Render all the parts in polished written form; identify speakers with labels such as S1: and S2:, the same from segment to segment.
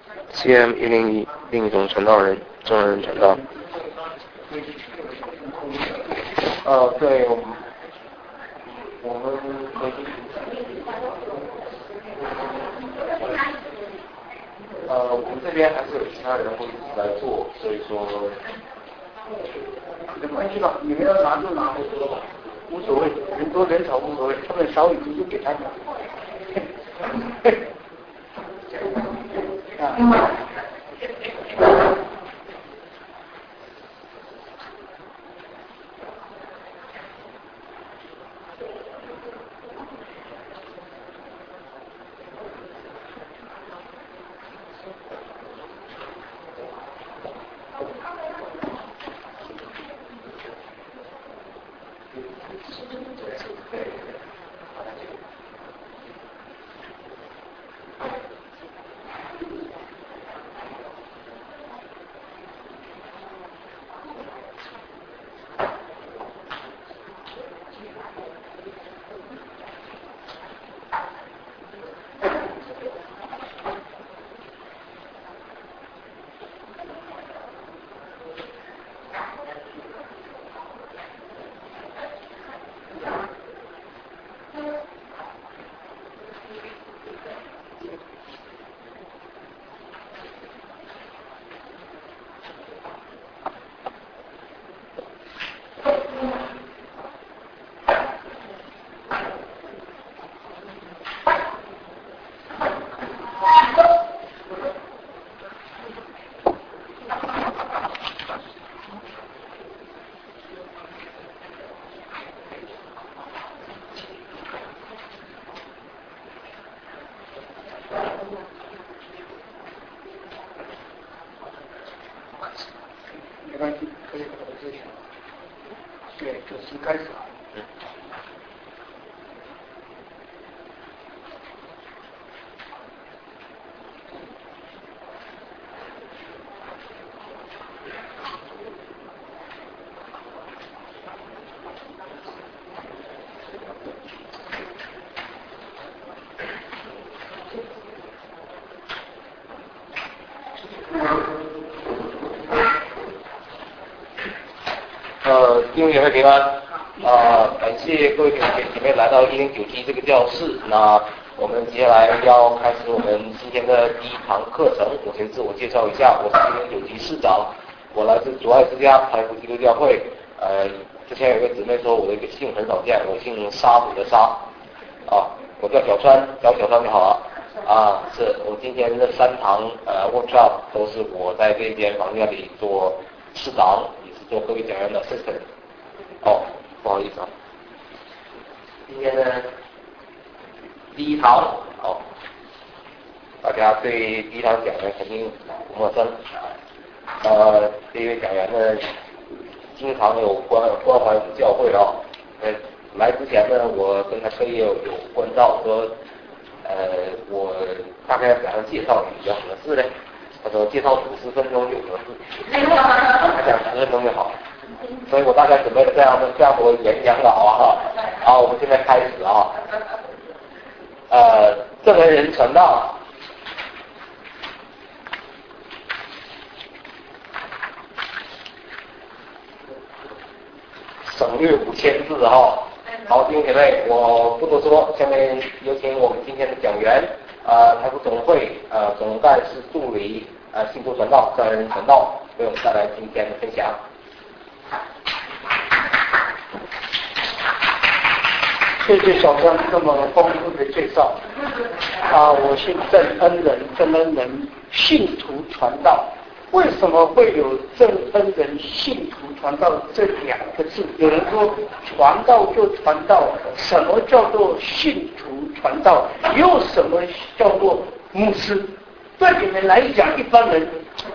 S1: CM101另一种传道人，众人传道。对，我们这边还是有其他人会来做，所以说
S2: 没关系吧，你们要拿就拿，无所谓，人多人少无所谓，他们少一点就给他们。
S1: 弟兄姐妹平安感谢各位弟兄姐妹来到109T这个教室。那我们接下来要开始我们今天的第一堂课程。我先自我介绍一下，我是109T市长，我来自主爱之家台福基督教会。之前有一个姊妹说我的一个姓很少见，我姓沙虎的沙我叫小川，叫小川就好了是我今天的3堂workshop 都是我在这间房间里做市长，也是做各位讲员的 assistant。不好意思今天呢第一堂大家对第一堂讲员肯定不陌生这位讲员呢经常有关怀我们教会来之前呢我跟他特意有关照说我大概给他介绍比较合适的，他说介绍50分钟就合适，他讲10分钟就好，所以我大概准备了这样多演讲稿我们现在开始正文人传道，省略5000字好，弟兄姐妹，我不多说，下面有请我们今天的讲员台福总会总干事助理信徒传道正文人传道为我们带来今天的分享。
S2: 谢谢小张这么丰富的介绍我姓郑恩人，信徒传道。为什么会有郑恩人信徒传道这2个字？有人说传道就传道，什么叫做信徒传道？又什么叫做牧师？对你们来讲，一般人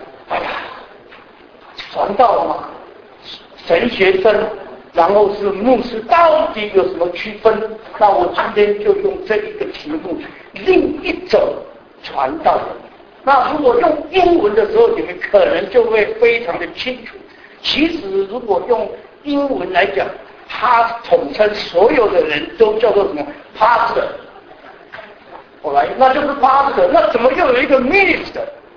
S2: 传道嘛，神学生然后是牧师，到底有什么区分？那我今天就用这一个题目，另一种传道人。那如果用英文的时候，你们可能就会非常的清楚。其实如果用英文来讲，它统称所有的人都叫做什么 pastor。后来那就是 pastor， 那怎么又有一个 minister？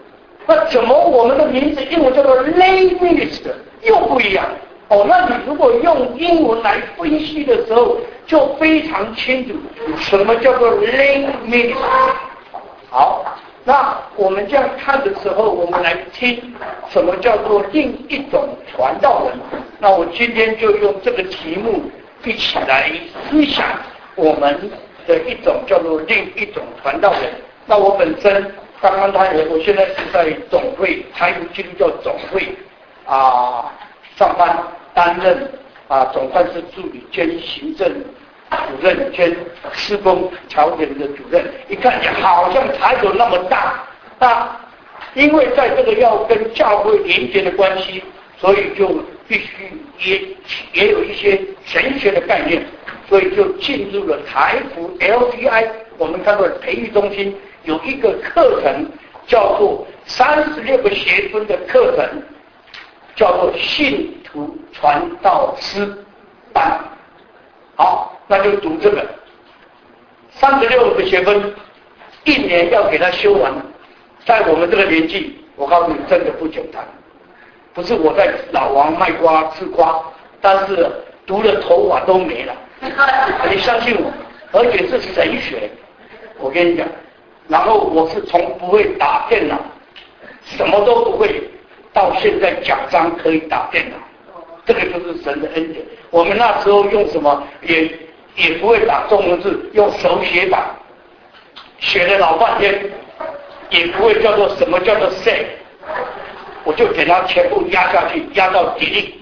S2: 那怎么我们的名字英文叫做 lay minister 又不一样？那你如果用英文来分析的时候，就非常清楚什么叫做 lay minister。好，那我们这样看的时候，我们来听什么叫做另一种传道人。那我今天就用这个题目一起来思想我们的一种叫做另一种传道人。那我本身刚刚我现在是在总会台湾基督教总会上班，担任总干事助理兼行政主任兼施工调解的主任。一看好像台有那么大，那因为在这个要跟教会连接的关系，所以就必须也有一些神学的概念，所以就进入了台福 LTI 我们看到的培育中心有一个课程叫做36个学分的课程，叫做信徒传道师班。好，那就读这个36个学分，一年要给他修完。在我们这个年纪，我告诉你，真的不简单。不是我在老王卖瓜吃瓜，但是读了头发都没了。你相信我，而且是神学，我跟你讲。然后我是从不会打电脑，什么都不会，到现在奖章可以打电脑，这个就是神的恩典。我们那时候用什么也不会打中文字，用手写法，写了老半天，也不会叫做什么叫做 say， 我就给它全部压下去，压到底力。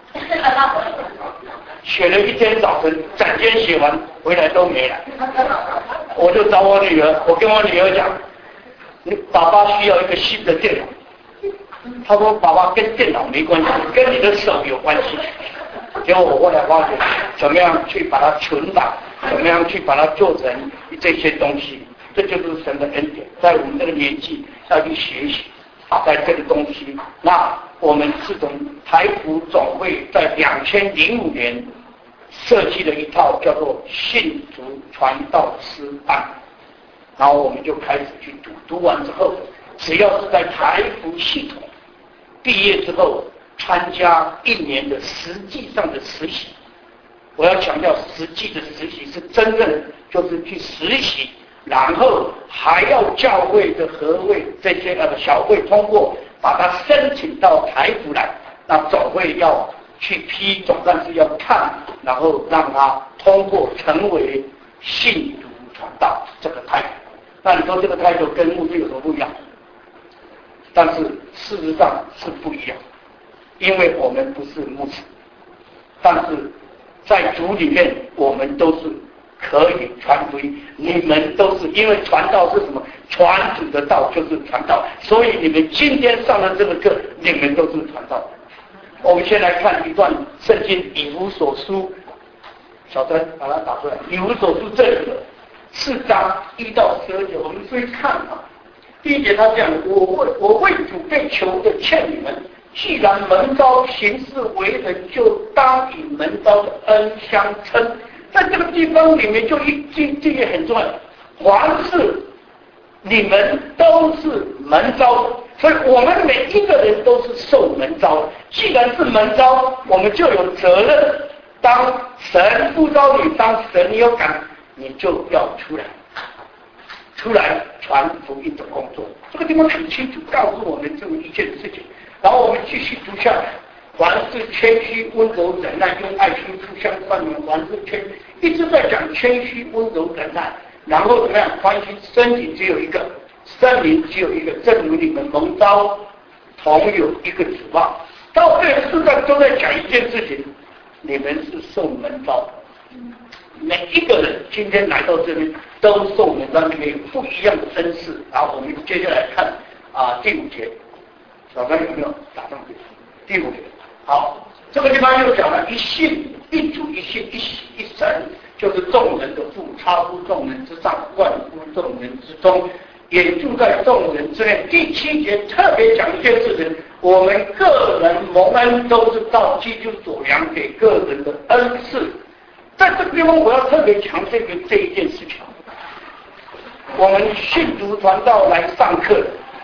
S2: 写了一天早晨，整天写完回来都没了。我就找我女儿，我跟我女儿讲，你爸爸需要一个新的电脑。他说爸爸跟电脑没关系，跟你的手有关系。结果我后来发觉，怎么样去把它存档，怎么样去把它做成这些东西，这就是神的恩典，在我们这个年纪要去学习在这个东西。那我们是从台福总会在2005年设计了一套叫做信徒传道师班，然后我们就开始去读，读完之后，只要是在台福系统毕业之后，参加1年的实际上的实习。我要强调，实际的实习是真正就是去实习，然后还要教会的合会这些小会通过，把它申请到台福来，那总会要去批，总干事要看，然后让他通过成为信徒传道这个态度。那你说这个态度跟牧师有什么不一样？但是事实上是不一样，因为我们不是牧师，但是在主里面我们都是可以传福音，你们都是，因为传道是什么？传主的道就是传道，所以你们今天上的这个课，你们都是传道。我们先来看一段圣经以弗所书，小珍把它打出来。以弗所书这里的4章1到12节，我们注意看第一节他讲，我为主被求的劝你们，既然蒙召行事为人，就当以蒙召的恩相称。在这个地方里面就这个很重要，凡是你们都是蒙召的，所以我们每一个人都是受蒙召的。既然是蒙召，我们就有责任，当神呼召你，当神有感，你就要出来传福音的工作。这个地方很清楚告诉我们这么一件事情。然后我们继续读下来，凡是谦虚、温柔、忍耐，用爱心互相宽容，凡是谦虚，一直在讲谦虚、温柔、忍耐。然后怎么样？关心身体只有一个，圣灵只有一个，正如你们蒙召同有一个指望。到这4章都在讲一件事情，你们是受蒙召的。每一个人今天来到这边都受蒙召，里面有不一样的恩赐。然后我们接下来看第5节，小刚有没有打上去？第5节，好，这个地方又讲了一信一主一信一神，就是众人的父，超乎众人之上，贯乎众人之中，也住在众人之内。第7节特别讲一件事情，我们个人蒙恩都是照基督所量给个人的恩赐。在这个地方我要特别强调这一件事情，我们信徒传道来上课，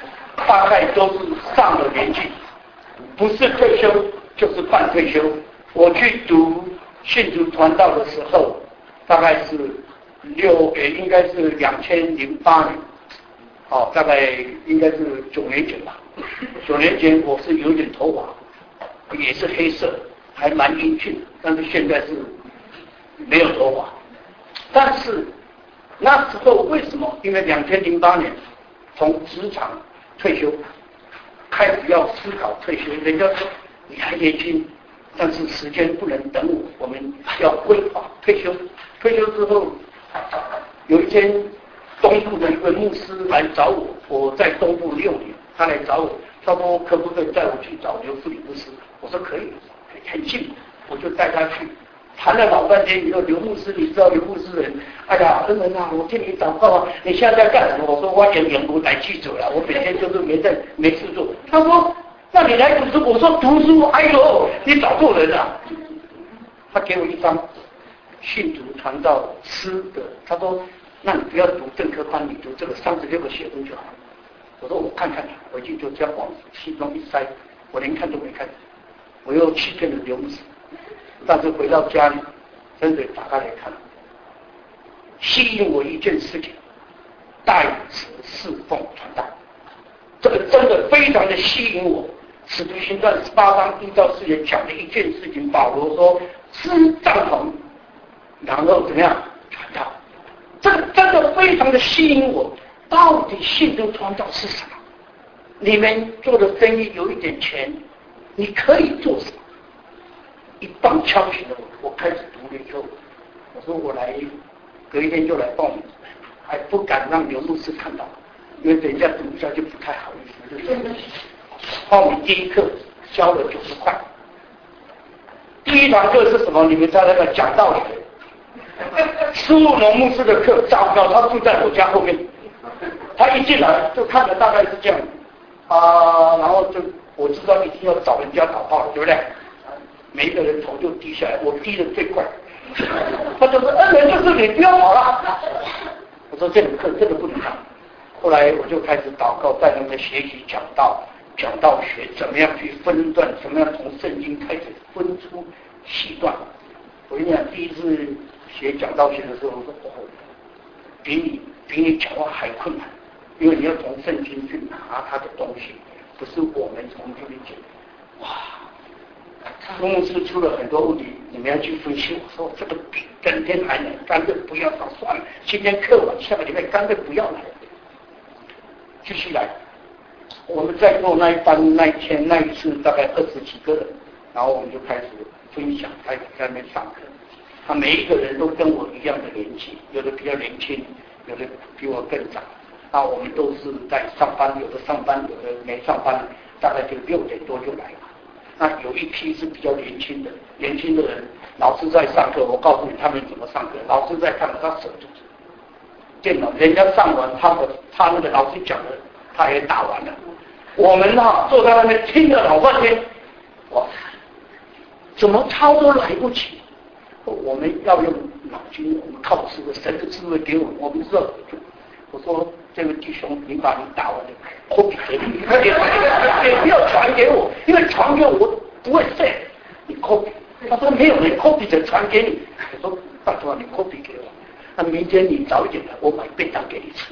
S2: 大概都是上了年纪，不是退休就是半退休。我去读信徒传道的时候，大概是应该是2008年，大概应该是9年前吧。9年前我是有点头发，也是黑色，还蛮英俊，但是现在是没有头发。但是那时候为什么？因为2008年从职场退休，开始要思考退休。人家说你还年轻，但是时间不能等我们要规划退休。退休之后，有一天东部的一个牧师来找我，我在东部6年，他来找我，他说可不可以带我去找刘富里牧师？我说可以，很近，我就带他去。谈了老半天以后，刘牧师，你知道刘牧师人？哎呀，恩人啊，我替你祷告啊！你现在在干什么？我说我演不来记者了，我每天就是没事做。他说，那你来读书？我说读书，哎呦，你找错人了。他给我一张信徒传道诗的，他说，那你不要读正科班，你读这个36个学分就好。我说我看看，回去就这样往西装一塞，我连看都没看，我又欺骗了刘牧师。但是回到家里，真的打开来看，吸引我一件事情，代职侍奉传道，这个真的非常的吸引我。使徒行传18章1到4节讲的一件事情，保罗说支帐篷，然后怎么样传道，这个真的非常的吸引我。到底信徒传道是什么？你们做的生意有一点钱，你可以做什么？一棒敲醒了我开始读了以后，我说我来，隔一天就来报名，还不敢让刘牧师看到，因为等一下读一下就不太好意思。就报名第一课交了90块，第一堂课是什么？你们在那个讲道学，苏路农牧师的课，糟糕，他住在我家后面，他一进来就看的大概是这样然后就我知道一定要找人家祷告了，对不对？每一个人头就低下来，我低的最快。他就说：“恩人就是你，不要跑了。”我说：“这门课真的不能上。”后来我就开始祷告，带他们学习讲道学，怎么样去分段，怎么样从圣经开始分出细段。我跟你讲，第一次学讲道学的时候，我说：“哦，比你讲话还困难，因为你要从圣经去拿他的东西，不是我们从这里讲。”哇！苏牧师出了很多问题，你们要去分析。我说这个比整天还难，干脆不要搞算了。今天课完，下个礼拜干脆不要来，继续来。我们在做那一班那一天那一次大概20几个人，然后我们就开始分享，开始在那边上课。他每一个人都跟我一样的年纪，有的比较年轻，有的比我更长。那我们都是在上班，有的上班，有的没上班，大概就6点多就来了。那有一批是比较年轻的人，老师在上课，我告诉你他们怎么上课。老师在看，他守住电脑，人家上完他那个老师讲的，他也打完了。我们坐在那边听了老半天，哇，怎么抄都来不及。我们要用脑筋，我们靠智慧，神的智慧给我们，我们知道。我说这位弟兄，你把你打完的copy给你，也不要传给我，因为传给我不会 send， 你 copy。他说没有人 copy 的传给你。我说拜托你 copy 给我，那明天你早一点来，我买便当给你吃。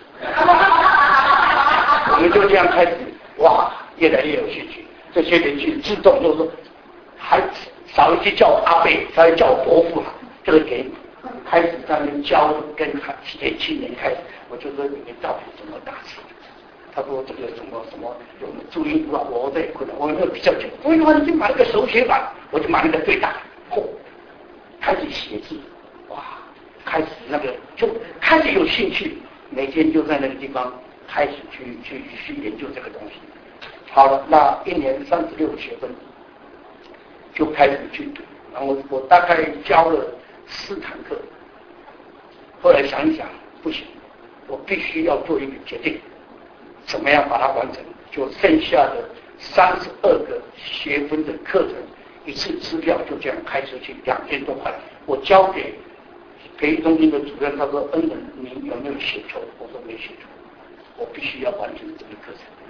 S2: 我们就这样开始，哇，越来越有兴趣。这些人去自动就说，还少一句叫阿伯，他会叫我伯父了，这个给你。开始在那边教跟年轻人开始，我就说你们到底怎么打字？他说这个什么有注音符号，我这也困难，我有没有比较简单？我说你就买那个手写版，我就买那个最大，开始写字，哇，开始那个就开始有兴趣，每天就在那个地方开始去研究这个东西。好了，那一年36个学分就开始去读，然后我大概教了4堂课，后来想一想不行，我必须要做一个决定，怎么样把它完成？就剩下的32个学分的课程，一次支票就这样开出去，2000多块。我交给培育中心的主任，他说：“恩人，你有没有写错？”我说：“没写错，我必须要完成这个课程。”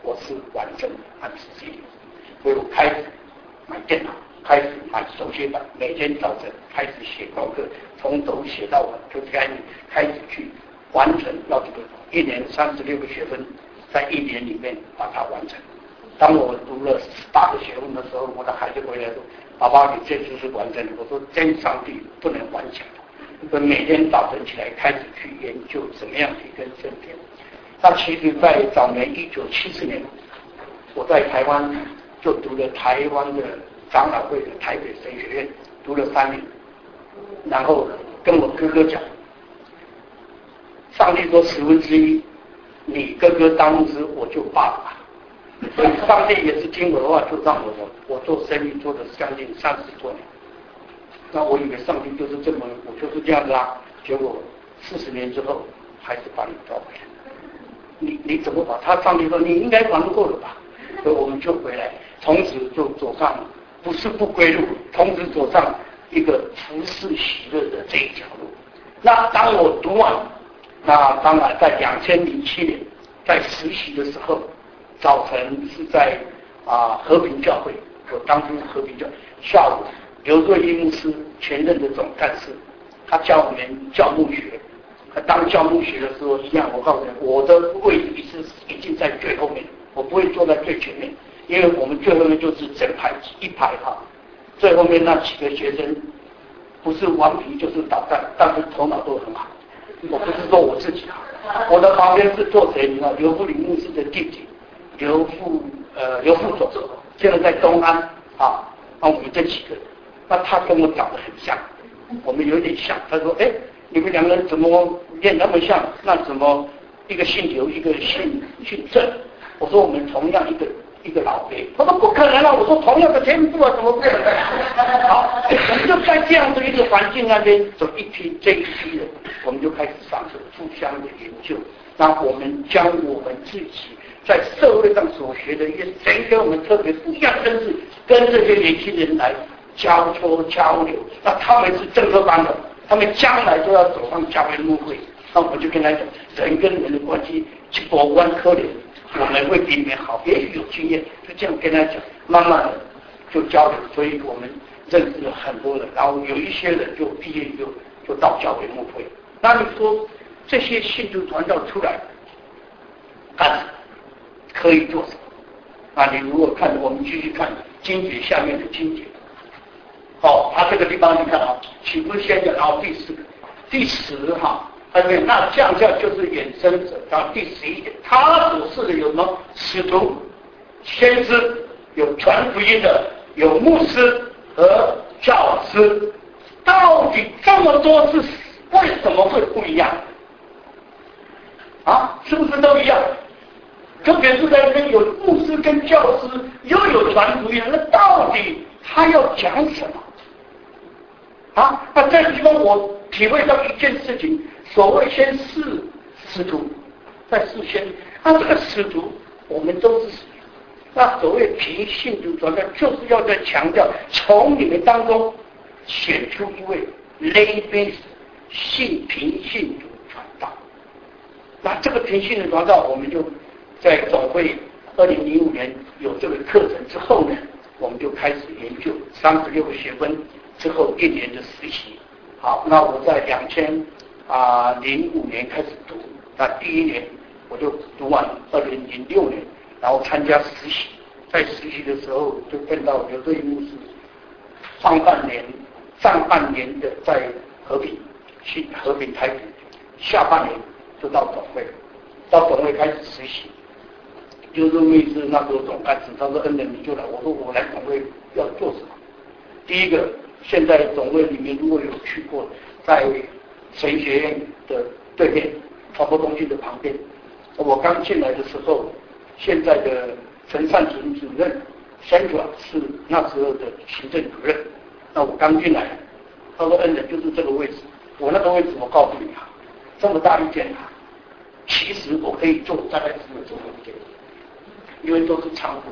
S2: 我是完成按时间，所以我开始买电脑，开始买手写本，每天早晨开始写功课，从头写到晚，就开始去完成要这个1年36个学分，在1年里面把它完成。当我读了18个学分的时候，我的孩子回来说：“爸爸，你这次是完成的。”我说：“真上帝不能顽强。”我每天早晨起来开始去研究怎么样提升圣典。那其实，在早年1974年，我在台湾就读了台湾的长老会的台北神学院，读了3年，然后跟我哥哥讲，上帝说1/10，你哥哥当牧师，我就罢了吧。所以上帝也是听我的话，就让我做生意做了将近30多年。那我以为上帝就是这么，我就是这样子啦。结果40年之后，还是把你抓回来。你怎么把他？上帝说你应该玩够了吧？所以我们就回来，从此就走上不是不归路，从此走上一个服侍喜乐的这一条路。那当我读完，那当然在2007年在实习的时候，早晨是在和平教会，我当初和平教下午刘瑞英牧师前任的总干事，他教我们教牧学。当教牧学的时候一样，我告诉你，我的位置一定在最后面，我不会坐在最前面，因为我们最后面就是整排一排最后面那几个学生不是顽皮就是捣蛋，但是头脑都很好。我不是说我自己我的旁边是坐谁？你知道刘福林牧师的弟弟刘副总，现在在东安那我们这几个人，那他跟我长得很像，我们有点像。他说：“哎，你们2个人怎么练那么像？那怎么一个姓刘，一个姓郑？”我说：“我们同样一个老辈。”他说：“不可能啊！”我说：“同样的天赋啊，怎么不可能？”好，我们就在这样的一个环境那边走这一批人，我们就开始上课，互相的研究。那我们将我们自己在社会上所学的一些神跟我们特别不一样的知识，跟这些年轻人来交流。那他们是正科班的。他们将来就要走上教会牧会，那我就跟他讲，人跟人的关系去过弯可怜，我们会比你们好，也许有经验，就这样跟他讲，慢慢的就交流，所以我们认识了很多人，然后有一些人就毕业就到教会牧会。那你说这些信徒传道出来干什么？可以做什么？你如果看，我们继续看经节下面的经节。他这个地方你看岂不是先讲第10那降下就是衍生者。到第11点，他所示的有什么？使徒、先知，有传福音的，有牧师和教师。到底这么多是为什么会不一样？是不是都一样？特别是在跟有牧师跟教师，又有传福音，那到底他要讲什么？那这个地方我体会到一件事情，所谓先是使徒，再是先知。这个使徒我们都是使徒，那所谓凭信徒传道，就是要在强调从你们当中选出一位 lay base 凭信徒传道。那这个凭信徒传道，我们就在总会2005年有这个课程之后呢，我们就开始研究36个学分。之后1年的实习，那我在2005年开始读，那第1年我就读完2006年，然后参加实习，在实习的时候就碰到刘瑞牧师，上半年的在和平台北，下半年就到总会开始实习。刘瑞牧师那时候总干事，他说：“恩人你就来。”我说：“我来总会要做什么？”第一个。现在总会里面如果有去过，在神学院的对面，传播中心的旁边。我刚进来的时候，现在的陈善存主任 Sandra 是那时候的行政主任。那我刚进来，他说：“恩人就是这个位置。”我那个位置我告诉你这么大一间其实我可以坐大概只有这么一间，因为都是仓库。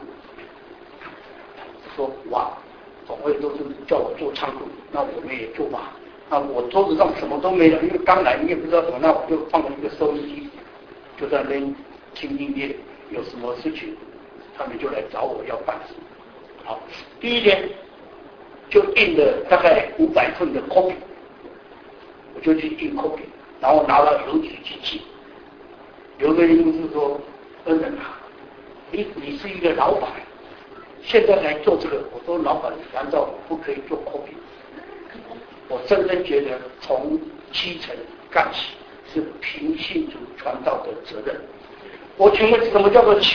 S2: 说哇。总会都是叫我做仓库，那我们也做吧。那我桌子上什么都没有，因为刚来你也不知道什么，那我就放了一个收音机，就在那边听音乐。 有什么事情，他们就来找我要办事。好，第一天就印了大概500份的 copy， 我就去印 copy， 然后拿到邮局去寄。邮局公司说：“恩人啊，你是一个老板，现在来做这个。”我说：“老板，难道我不可以做 copy？” 我深深觉得从基层干起是平信徒传道的责任。我请问什么叫做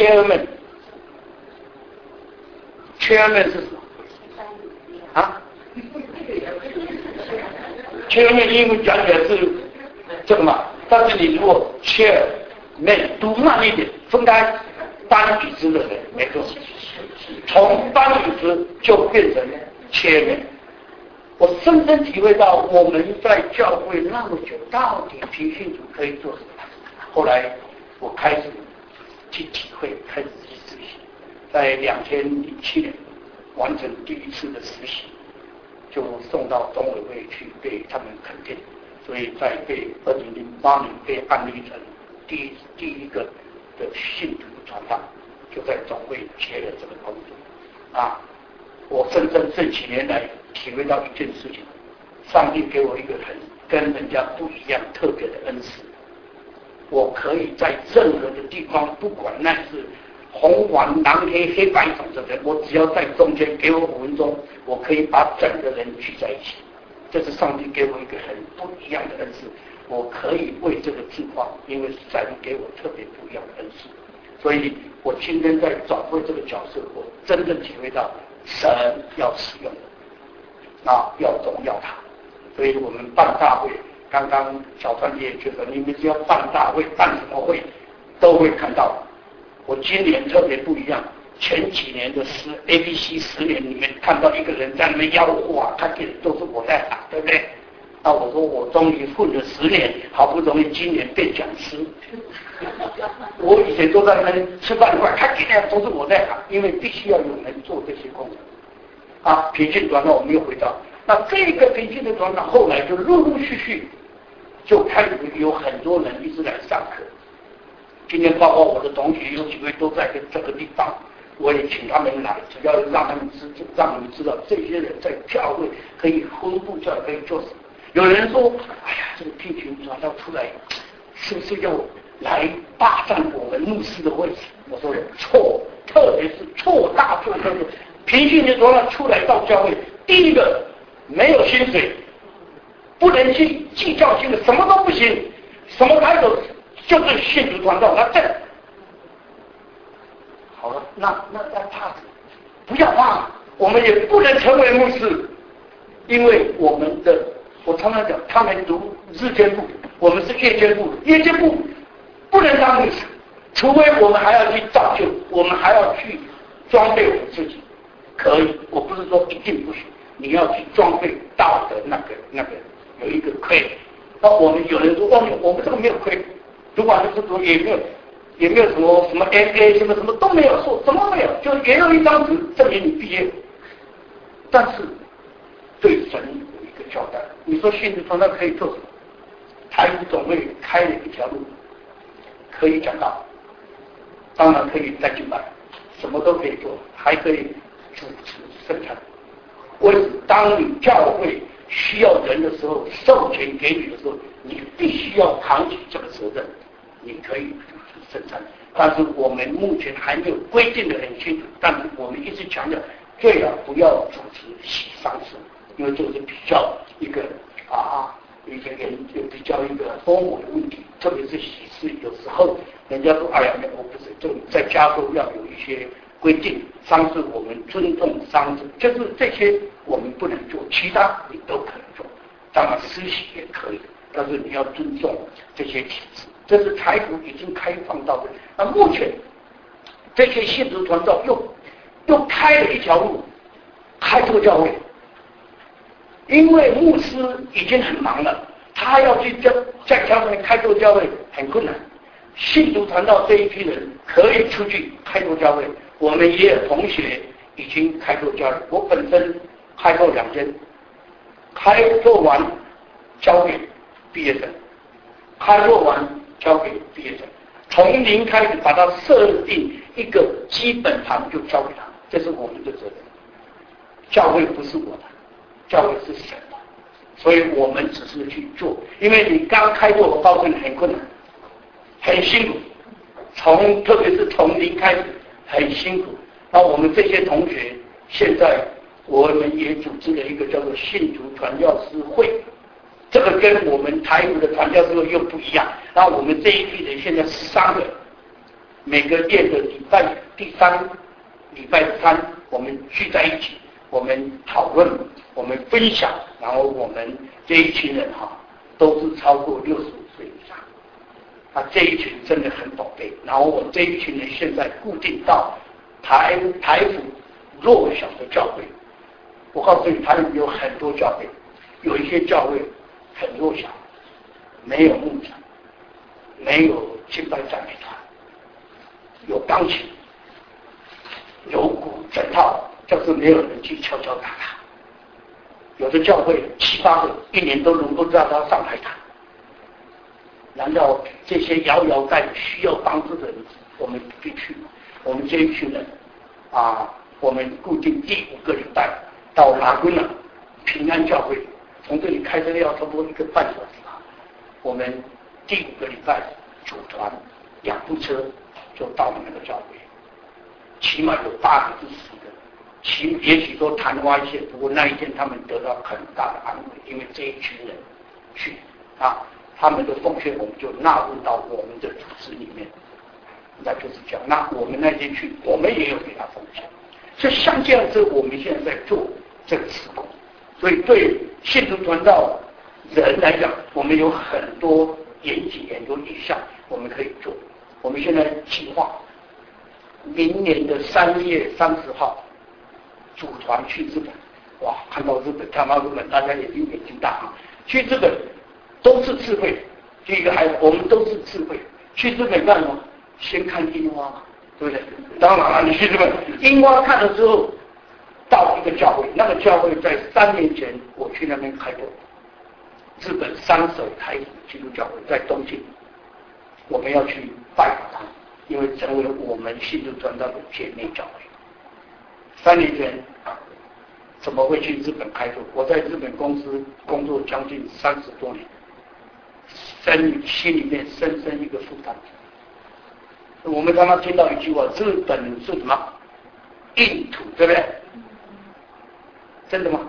S2: chairman？chairman 是什么？啊？chairman 英文讲起来是这个嘛，但是你如果 chairman 读慢一点，分开单语词的人，没错，从单语词就变成 chairman。我深深体会到我们在教会那么久，到底平信徒可以做什么？后来我开始去体会，开始去实习，在2007年完成第一次的实习，就送到董委会去被他们肯定，所以在被2008年被安立成第一个的信徒传道，就在总会接了这个工作啊。我深深这几年来体会到一件事情，上帝给我一个很跟人家不一样特别的恩赐，我可以在任何的地方，不管那是红黄蓝黑黑白种的人，我只要在中间，给我5分钟，我可以把整个人聚在一起。这是上帝给我一个很不一样的恩赐，我可以为这个计划，因为神给我特别不一样的恩赐，所以我今天在转会这个角色，我真正体会到神要使用的，要荣耀他。所以我们办大会，刚刚小川姐也觉得，你们只要办大会，办什么会，都会看到。我今年特别不一样，前几年的ABC 10年里面，看到一个人在那边吆喝啊，看见都是我在喊，对不对？那我说我终于混了10年，好不容易今年变讲师。我以前都在那边吃饭块，看见都是我在喊，因为必须要有人做这些工作。平信传道我们又回到，那这个平信的传道后来就陆陆续续就开始有很多人一直来上课。今天包括我的同学有几位都在这个地方，我也请他们来，主要让他们让你们知道这些人在教会可以分布教会可以做什么。有人说，哎呀，这个平信传道出来，是不是要来霸占我们牧师的位置？我说错，特别是错大错特错。平信的传道出来到教会，第一个没有薪水，不能去计较薪的，什么都不行，什么开口就是信徒传道，那这好了，那要怕什么？不要怕，我们也不能成为牧师，因为我常常讲，他们读日间部，我们是夜间部，夜间部不能当牧师，除非我们还要去造就，我们还要去装备我们自己。可以，我不是说一定不行，你要去装备道德那个有一个亏。那我们有人说，我们这个没有亏，主管就是说也没有什么 MA 什么都没有说，什么没有，就也有一张纸证明你毕业。但是对神有一个交代，你说信徒传道可以做什么？台府总会开了一条路，可以讲道，当然可以再敬拜，什么都可以做，还可以主持圣餐。当你教会需要人的时候，授权给你的时候，你必须要扛起这个责任。你可以主持圣餐，但是我们目前还没有规定的很清楚。但是我们一直强调，最好不要主持喜丧事，因为这是比较一个比较一个风险的问题，特别是喜事，有时候人家说，哎呀，我不是，就在家中要有一些规定，丧事我们尊重丧事，就是这些我们不能做，其他你都可以做，当然私喜也可以，但是你要尊重这些体制，这是台府已经开放到的。那目前这些信徒传道又开了一条路，开拓教会，因为牧师已经很忙了，他要去在教会开拓教会很困难。信徒传道这一批人可以出去开拓教会，我们也有同学已经开拓教会，我本身开拓2间，开拓完交给毕业生，开拓完交给毕业生， 从零开始把它设定一个基本盘就交给他，这是我们的责任。教会不是我的，教会是神的，所以我们只是去做。因为你刚开拓，我告诉你很困难，很辛苦，特别是从零开始很辛苦。那我们这些同学现在我们也组织了一个叫做信徒传教士会，这个跟我们台湾的传教士会又不一样。那我们这一批人现在13个，每个月的第3礼拜3，我们聚在一起，我们讨论，我们分享，然后我们这一群人都是超过65岁以上。这一群真的很宝贝。然后我这一群人现在固定到台府弱小的教会。我告诉你，台府有很多教会，有一些教会很弱小，没有牧长，没有敬拜赞美团，有钢琴，有鼓整套，就是没有人去敲敲打打。有的教会7、8个，一年都能够让他上台谈。难道这些摇摇带需要帮助的人，我们不必去吗？我们这一群人我们固定第5个礼拜到拉圭纳平安教会，从这里开车要差不多1个半小时。我们第5个礼拜组团2部车就到那个教会，起码有8个至10个，也许都昙花一现。不过那一天他们得到很大的安慰，因为这一群人去他们的奉献我们就纳入到我们的组织里面，那就是这样。那我们那天去，我们也有给他奉献。所以像这样子，我们现在在做这个事工。所以对信徒传道人来讲，我们有很多严谨、很多意向我们可以做。我们现在计划明年的3月30号组团去日本。哇，看到日本，看到日本，大家眼睛大去日本都是智慧。第一个我们都是智慧。去日本干什么？先看樱花，对不对？当然了，你去日本，樱花看了之后，到一个教会，那个教会在3年前我去那边开拓，日本3首台府基督教会在东京，我们要去拜访他，因为成为我们信徒传道的姐妹教会。3年前怎么会去日本开拓？我在日本公司工作将近30多年，心里面深深一个负担。我们刚刚听到一句话，日本是什么？硬土，对不对？真的吗？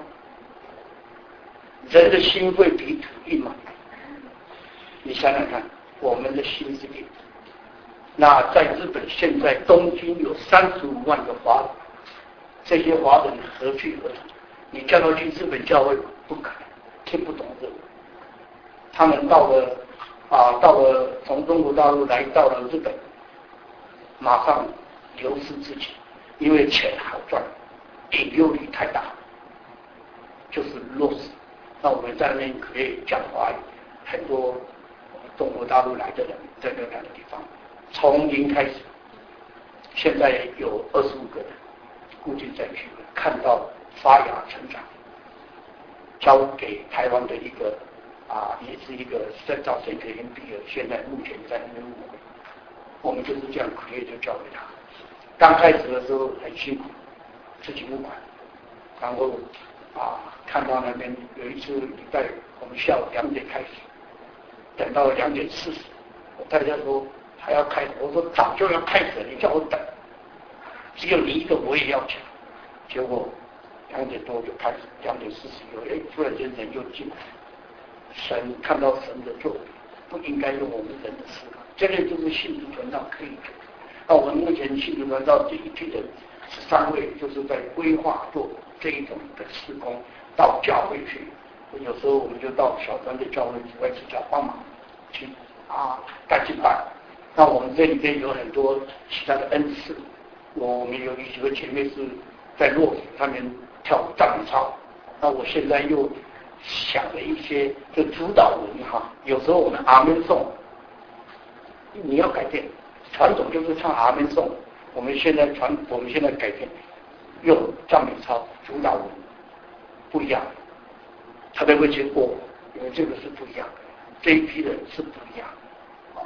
S2: 人的心会比土硬吗？你想想看，我们的心是硬。那在日本，现在东京有35万个华人，这些华人何去何从？你叫他去日本教会，不可能，听不懂日文。他们到了从中国大陆来到了日本，马上流失自己，因为钱好赚，引诱力太大，就是落实。那我们在那边可以讲华语，很多中国大陆来的人在那两个地方，从零开始，现在有25个人固定在聚会，看到发芽成长，交给台湾的一个也是一个深造神学院毕业，现在目前在那边牧会。我们就是这样create就交给他。刚开始的时候很辛苦，自己不管，然后看到那边有一次礼拜，我们下午2点开始，等到2点40，我太太说还要开始，我说早就要开始了，你叫我等，只有你一个我也要讲。结果2点多就开始，2点40突然间人就进来，神看到神的作为，不应该用我们人的思考。这个就是信徒传道可以做。那我们目前信徒传道这一批人13位，就是在规划做这一种的事工，到教会去。有时候我们就到小专的教会外支教帮忙去带敬拜。那我们这里边有很多其他的恩赐，我们有几个姐妹是在洛府他们跳赞美操。那我现在又想了一些就主导文有时候我们阿门颂。你要改变，传统就是唱阿门颂，我们现在改变，用赞美操主导文不一样，他们会经过，因为这个是不一样的，这一批人是不一样的。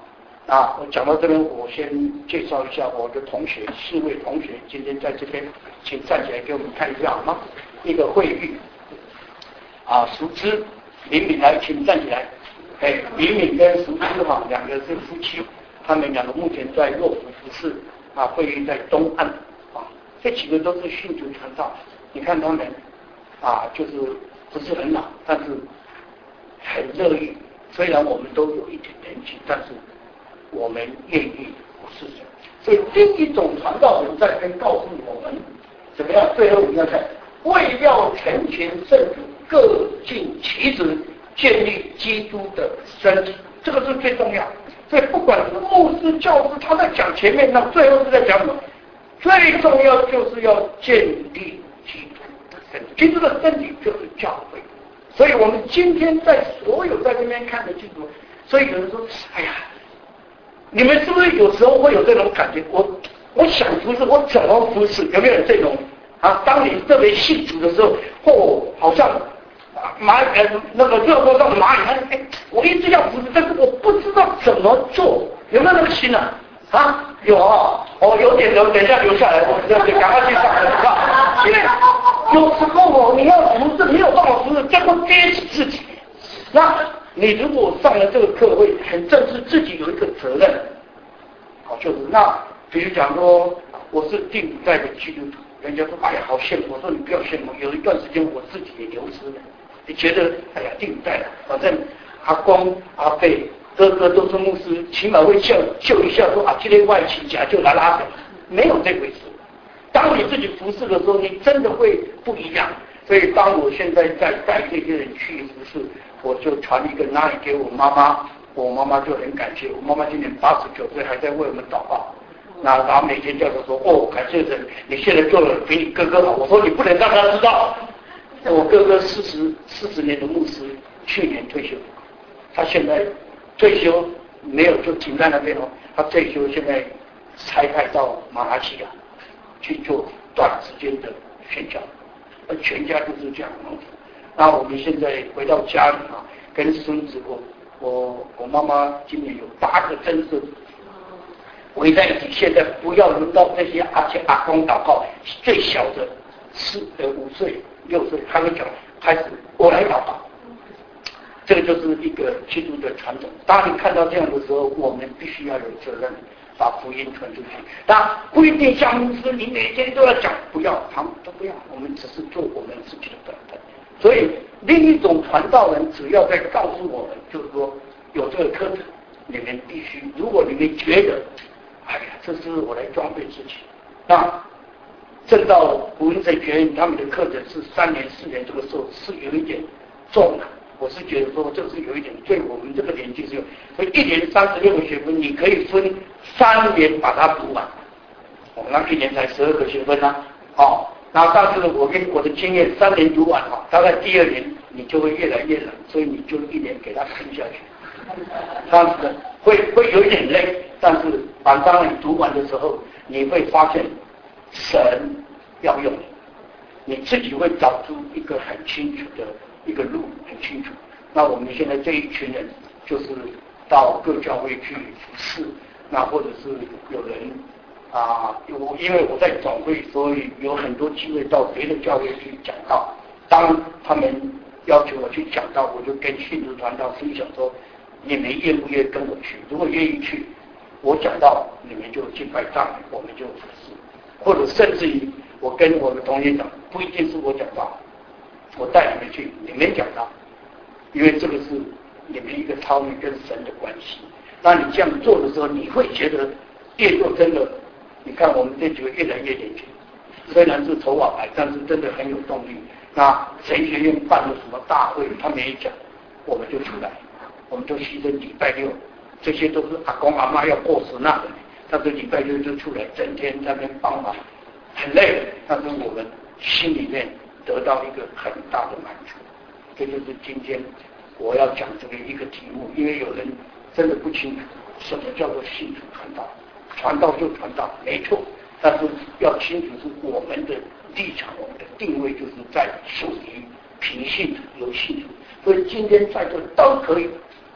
S2: 我讲到这边，我先介绍一下我的同学，4位同学今天在这边，请站起来给我们看一下好吗？一个慧玉，淑芝，敏敏来，请站起来。敏敏跟淑芝2个是夫妻，他们2个目前在洛府服侍，慧玉在东岸，这几个都是信主传道。你看他们就是不是很老，但是很热意。虽然我们都有一点年纪，但是我们愿意服侍神。所以另一种传道人在跟告诉我们，怎么样？最后我们要看，为要成全圣徒，各尽其职，建立基督的身体，这个是最重要。所以不管是牧师、教师，他在讲前面，那最后是在讲什么？最重要就是要建立基督的身体，基督的身体就是教会。所以我们今天在所有在这边看的基督，所以有人说，哎呀，你们是不是有时候会有这种感觉？我想服侍，我怎么服侍？有没有这种当你特别信主的时候，好像那个热锅上的蚂蚁，我一直要服侍，但是我不知道怎么做，有没有那个心啊？有有点留，等一下留下来，我赶快去上课，因为有时候你要服侍，没有办法服侍，这会憋死自己。那你如果上了这个课，会很正视自己有一个责任，就是比如讲说我是第5代的基督徒，人家说哎呀好羡慕，我说你不要羡慕，有一段时间我自己也流失了，你觉得哎呀第5代了，反正阿公阿伯哥哥都是牧师，起码会救一下说这类外戚家就拉的，没有这回事。当你自己服侍的时候，你真的会不一样。所以当我现在在带这些人去服侍，我就传一个拿给我妈妈，我妈妈就很感谢。我妈妈今年89岁，还在为我们祷告。然后每天叫他说感谢神，你现在做的比你哥哥好。我说你不能让他知道，我哥哥40年的牧师，去年退休，他现在退休没有就停在那边他退休现在差派到马来西亚去做短时间的宣教，全家都是这样。那我们现在回到家里跟孙子我妈妈今年有8个真是围在一起，现在不要轮到这些阿公祷告，最小的5岁6岁，他们讲开始我来祷告。这个就是一个基督的传统。当你看到这样的时候，我们必须要有责任把福音传出去。当然不一定像牧师，你每天都要讲，不要，他们都不要，我们只是做我们自己的本分。所以另一种传道人只要在告诉我们，就是说有这个课程，你们必须，如果你们觉得哎呀这是我来装备自己，那正道福音神学院他们的课程是3年4年，这个时候是有一点重的。我是觉得说这是有一点对我们这个年纪是有，所以1年36个学分，你可以分3年把它读完，那1年才12个学分那但是我的经验，3年读完大概第2年你就会越来越懒，所以你就1年给它拼下去，这样子会有一点累，但是当你读完的时候，你会发现神要用你自己会找出一个很清楚的一个路，很清楚。那我们现在这一群人就是到各教会去服侍，那或者是有人因为我在总会，所以有很多机会到别的教会去讲道。当他们要求我去讲道，我就跟信徒传道分享说，你们愿不愿意跟我去？如果愿意去，我讲道，你们就敬拜赞美，我们就服侍。或者甚至于我跟我的同学讲，不一定是我讲道，我带你们去，你们讲道，因为这个是你们一个超越跟神的关系。那你这样做的时候，你会觉得越做真的，你看我们这几个越来越年轻，虽然是筹瓦牌，但是真的很有动力。那神学院办了什么大会，他们也讲，我们就出来，我们就牺牲礼拜6，这些都是阿公阿妈要过生日的，但是礼拜6就出来，整天在那边帮忙，很累，但是我们心里面得到一个很大的满足。这就是今天我要讲这个一个题目，因为有人真的不清楚什么叫做信主传道，传道就传道没错，但是要清楚是我们的立场，我们的定位就是在属于平信徒有信徒，所以今天在座都可以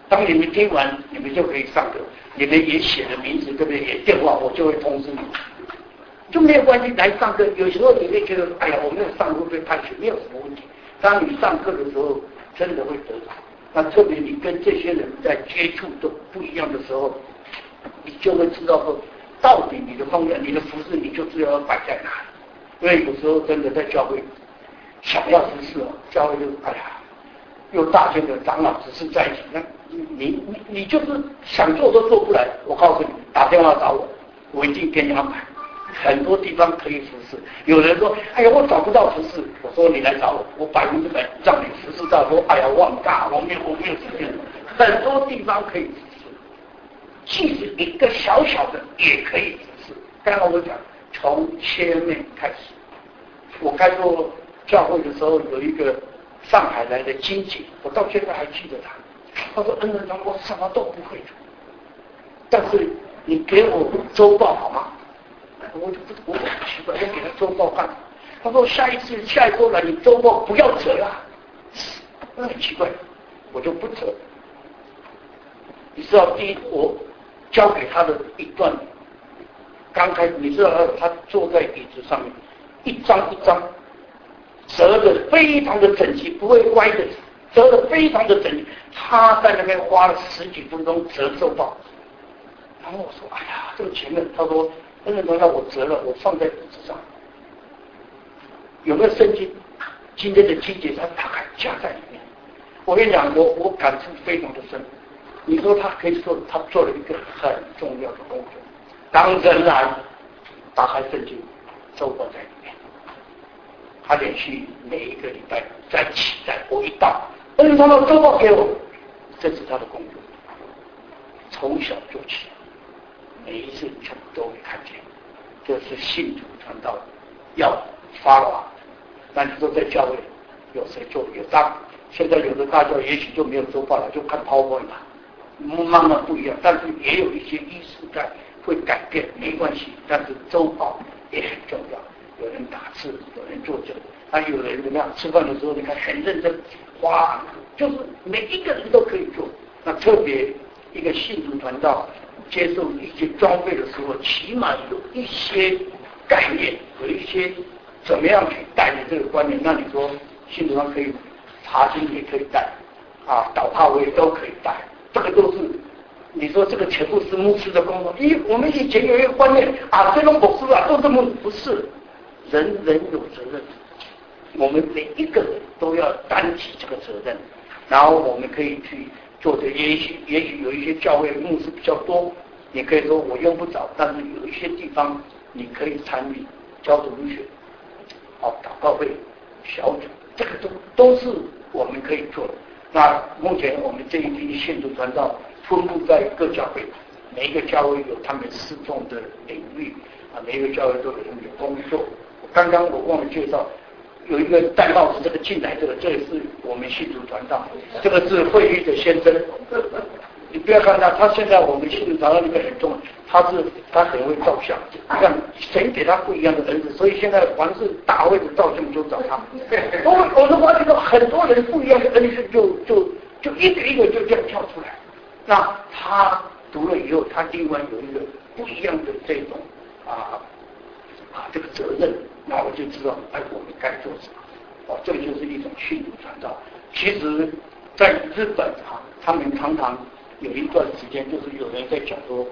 S2: 当你们听完，你们就可以上课，你们也写了名字，对不对？也电话，我就会通知你，就没有关系。来上课，有时候你会觉得，哎呀，我没有上会不会太久？没有什么问题。当你上课的时候，真的会得到。那特别你跟这些人在接触都不一样的时候，你就会知道说，到底你的方向、你的服饰，你就知道要摆在哪里。因为有时候真的在教会想要服侍哦，教会就哎呀，又大圈的长老只是在一起，那你就是想做都做不来。我告诉你，打电话找我，我一定给你安排。很多地方可以服侍。有人说，哎呀，我找不到服侍，我说你来找我，我100%让你服侍到说，哎呀，我很大，我没有时间。很多地方可以服侍，即使一个小小的也可以服侍。刚刚我讲，从切面开始。我开过教会的时候，有一个上海来的金姐，我到现在还记得她。她说：“恩人堂，我什么都不会做，但是你给我周报好吗？”我很奇怪，我给他周报干嘛？他说下一周来，你周报不要折了。那很奇怪，我就不折。你知道，第一，我教给他的一段，刚开始你知道他坐在椅子上面，一张一张折得非常的整齐，不会歪的，折得非常的整齐。他在那边花了10几分钟折周报，然后我说：“哎呀，这个前面。”他说。那个东西我折了，我放在椅子上。有没有圣经？今天的经节他大概夹在里面。我跟你讲，我感触非常的深。你说他可以说他做了一个很重要的工作。当人来打开圣经，周报在里面。他连续每一个礼拜在期待我一到，他把周报给我，这是他的工作。从小做起。每一次全部都会看见，这是信徒传道要发了。那你说在教会有谁做？有现在有的大教也许就没有周报了，就看 PowerPoint 了，慢慢不一样。但是也有一些仪式感会改变，没关系。但是周报也很重要。有人打字，有人做这个，有人怎么样？吃饭的时候你看很认真，就是每一个人都可以做。那特别一个信徒传道。接受一些装备的时候，起码有一些概念，有一些怎么样去带的这个观念。那你说信徒上可以查经也可以带，祷告也都可以带，这个都是你说这个全部是牧师的工作。我们以前有一个观念这种牧师都这么不是，人人有责任，我们每一个人都要担起这个责任，然后我们可以去。做的也许有一些教会牧师比较多，你可以说我用不着，但是有一些地方你可以参与教主日学，祷告会小组，这个都是我们可以做的。那目前我们这一批信徒传道分布在各教会，每一个教会有他们侍奉的领域每一个教会都有他们的工作。刚刚我忘了介绍。有一个戴帽子，这个进来这也是我们信徒传道，这个是慧玉的先生。你不要看他现在我们信徒传道里面很重要，他很会照相，你看神给他不一样的恩赐，所以现在凡是大会的照相就找他。我都发现到很多人不一样的恩赐，就一个一个就这样跳出来。那他读了以后，他另外有一个不一样的这种这个责任。那我就知道，我们该做什么。这就是一种信徒传道。其实，在日本他们常常有一段时间，就是有人在讲说，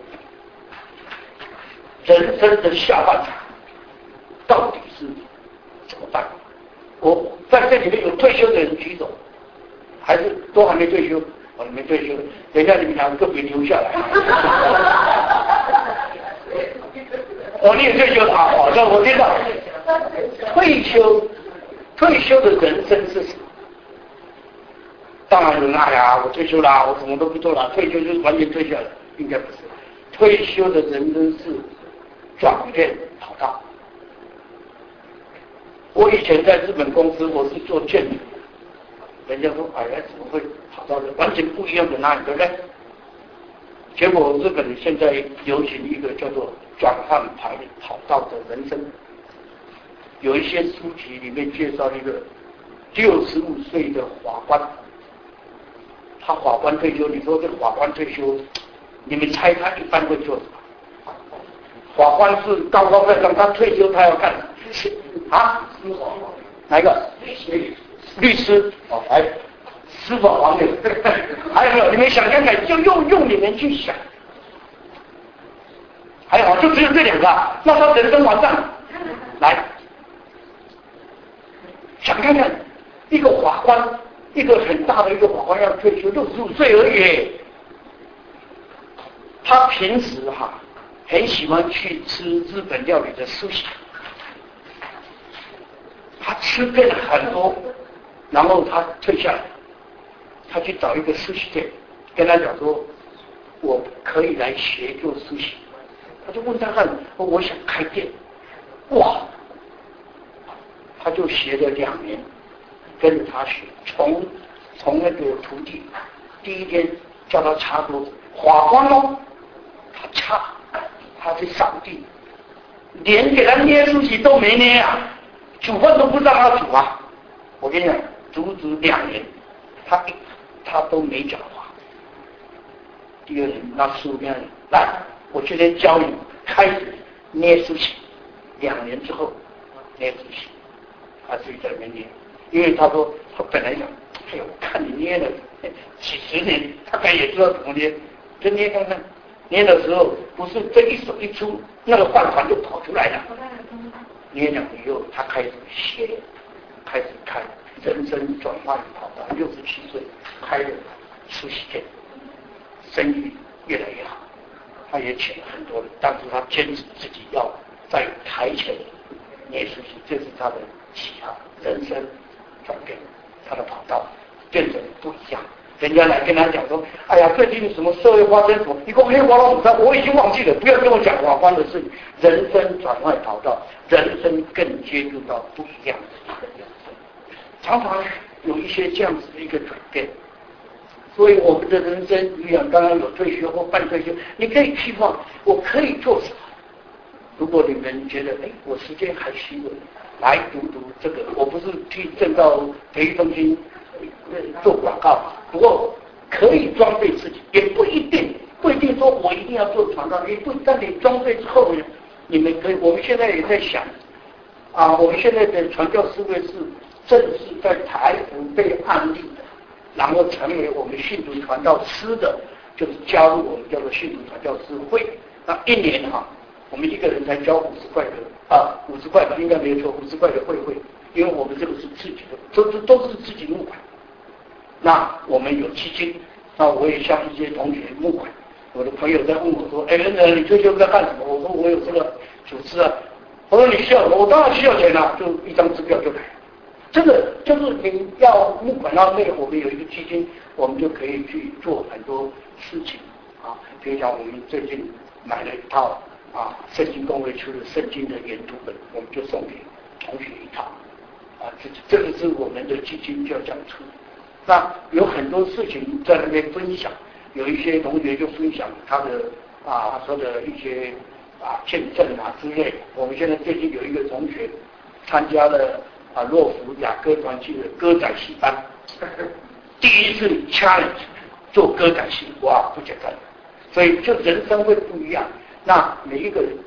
S2: 人生的下半场到底是怎么办？我在这里面有退休的人举手，还是都还没退休？你没退休，等一下你们两个别留下来。你也退休那我知道。退休的人生是什么？当然有人我退休啦，我什么都不做了，退休就是完全退下来，应该不是。退休的人生是转变跑道。我以前在日本公司，我是做建筑，人家说怎么会跑到完全不一样的哪里，对不对？结果日本现在流行一个叫做转换跑道的人生。有一些书籍里面介绍一个65岁的法官， 他法官退休，你说这个法官退休，你们猜他一般会做什么？法官是高高在上，他退休他要干什么？啊？哪一个？律师。哦，哎，司法方面。还有没有？你们想想看，就用你们去想。还有就只有这两个，那他人生完蛋。来，想看看一个法官，一个很大的一个法官要退休，65岁而已。他平时很喜欢去吃日本料理的寿司，他吃遍了很多，然后他退下来，他去找一个寿司店，跟他讲说，我可以来学做寿司。他就问他看，我想开店，哇，他就学了2年，跟着他学，从那个徒弟，第一天叫他擦桌子，法官哦，他擦，他去扫地，连给他捏出去都没捏啊，煮饭都不让他煮啊，我跟你讲，足足2年，他都没讲话。第二天，那师傅跟他讲，来，我今天教你开始捏苏西，2年之后捏苏西，他自己在那边捏，因为他说他本来想，哎呦，我看你捏了几10年，大概也知道怎么捏，就捏看看。捏的时候不是这一手一出，那个饭团就跑出来了。捏2年以后，他开始学，开始开人生转换跑道，67岁开了苏西店，生意越来越好。他也请了很多人，但是他坚持自己要在台前捏苏西，这是他的启发，人生转变，他的跑道变成不一样。人家来跟他讲说，哎呀，最近什么社会发生什么，你跟我黑花老虎我已经忘记了，不要跟我讲法官的事情。人生转换跑道，人生更接触到不一样的一个人生，常常有一些这样子的一个转变。所以我们的人生，你想刚刚有退休或半退休，你可以期望我可以做什么。如果你们觉得，我时间还虚了，来读这个，我不是替正道培育中心做广告，不过可以装备自己，也不一定说我一定要做传道，也不，但你装备之后呢，你们可以，我们现在也在想，我们现在的传教思维是正是在台府被案例的，然后成为我们信徒传道师的，就是加入我们叫做信徒传教师会。那1年我们一个人才交50块的50块吧，应该没有错，50块的会费，因为我们这个是自己的，都是自己募款。那我们有基金，那我也向一些同学募款。我的朋友在问我说，你退休在干什么？我说我有这个组织啊。我说你需要什么？我当然需要钱啊，就一张支票就来了。这个就是你要募款到那个，我们有一个基金，我们就可以去做很多事情比如讲我们最近买了一套圣经公会出的圣经的研读本，我们就送给同学一套这个是我们的基金就要这样出。那有很多事情在那边分享，有一些同学就分享他的他说的一些见证之类的。我们现在最近有一个同学参加了洛福雅歌团契的歌仔戏班，第一次 challenge 做歌仔戏，哇，不简单。所以就人生会不一样。那每一个人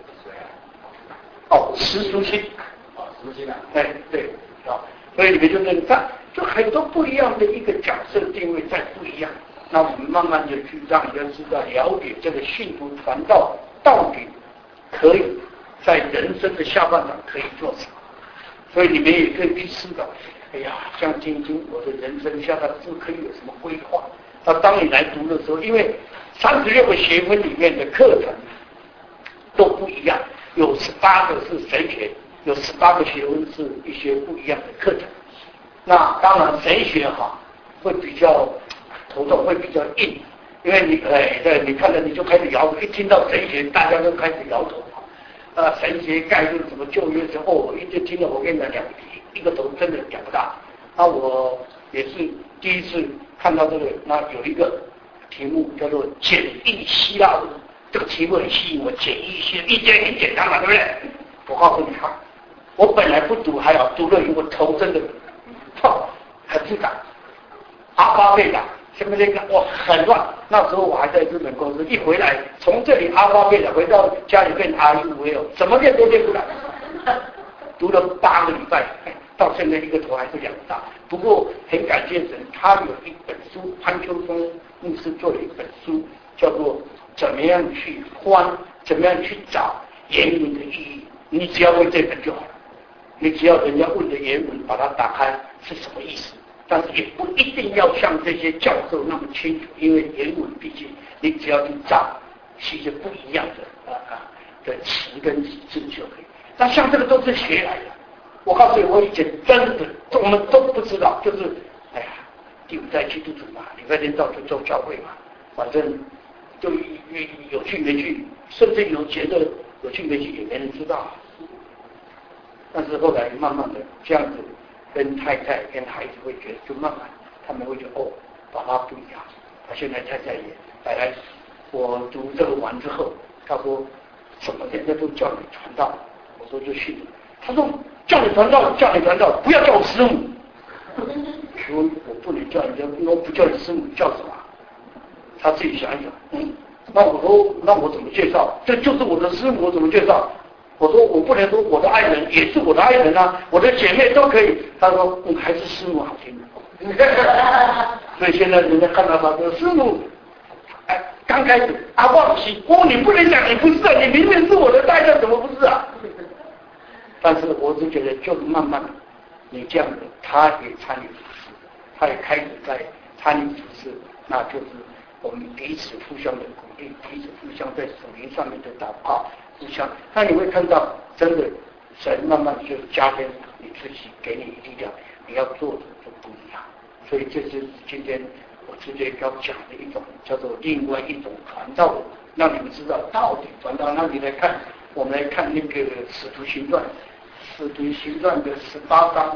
S2: 石书心对所以你们就能看，就很多不一样的一个角色定位在不一样。那我们慢慢的去让人知道了解这个信徒传道到底可以在人生的下半场可以做什么。所以你们也可以去思考，像今天我的人生下半场可以有什么规划。那当你来读的时候，因为36个学分里面的课程都不一样，有18个是神学，有18个学分是一些不一样的课程。那当然神学会比较头痛，会比较硬，因为你看了你就开始摇头，一听到神学大家都开始摇头神学概论什么旧约之后，我一直听了，我跟你讲一个头真的讲不大。那我也是第一次看到这个，那有一个题目叫做简易希腊文，这个题目很吸引我，简易希腊，一点很简单嘛，对不对？我告诉你我本来不读还好，读了以后我头真的很复杂，阿巴贝塔前面那个哇很乱。那时候我还在日本公司，一回来从这里阿发变了，回到家里变阿 U 没有，怎么练都练不来。读了8个礼拜，到现在一个头还是2大。不过很感谢神，他有一本书，潘秋松牧师做了一本书，叫做怎么样去怎么样去找原文的意义。你只要会这本就好了，你只要人家问的原文把它打开是什么意思，但是也不一定要像这些教授那么清楚，因为原文毕竟你只要去找其实不一样的词跟字就可以。那像这个都是学来的，我告诉你，我以前真的我们都不知道，就是哎呀，第5代基督徒嘛，礼拜天到处做教会嘛，反正就有去没去，甚至有觉得有去没去也没人知道。但是后来慢慢的这样子，跟太太跟孩子会觉得，就慢慢他们会觉得哦，爸爸不一样。他现在太太也来，我读这个完之后，他说什么人家都叫你传道。我说就信了。他说叫你传道，不要叫我师母。说我不能叫人家，我不叫你师母，叫什么？他自己想一想，那我说那我怎么介绍？这就是我的师母，我怎么介绍？我说我不能说我的爱人也是我的爱人啊，我的姐妹都可以。他说还是师母好听。所以现在人家看到他说师母，刚开始忘记你不能讲你不是啊，你明明是我的代表，怎么不是啊？但是我是觉得，就是慢慢你这样的，他也参与服事，他也开始在参与服事，那就是我们彼此互相的鼓励，彼此互相在属灵上面的祷告，互相。那你会看到，真的神慢慢就加添你自己，给你力量，你要做的就不一样。所以这就是今天我直接要讲的一种叫做另外一种传道，让你们知道到底传道。那你来看，我们来看那个《使徒行传》。使徒行传的18章